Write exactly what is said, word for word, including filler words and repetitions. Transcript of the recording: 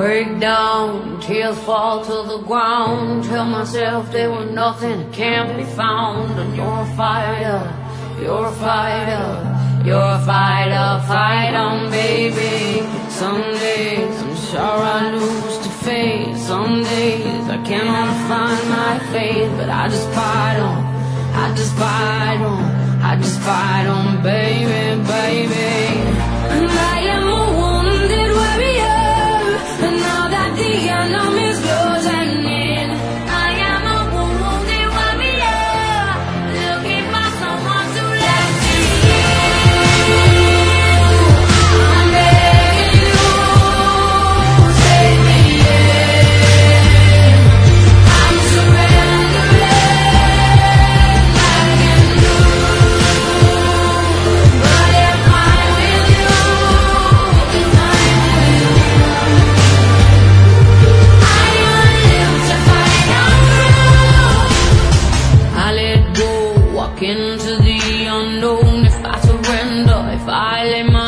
break down, tears fall to the ground. Tell myself they were nothing, can't be found. And you're a fighter, you're a fighter, you're a fighter, fight on, baby. Some days I'm sure I lose to fate. Some days I cannot find my faith, but I just fight on, I just fight on, I just fight on, baby, baby. And I am a wounded warrior, and now that the enemy's closing in, I am a wounded warrior, looking for someone to let me in. I'm begging you, take me in. I'm surrendering, I can do. But if I'm with you, if I'm with you, I will live to fight on through. I let go, walk into the unknown. If I surrender, if I lay my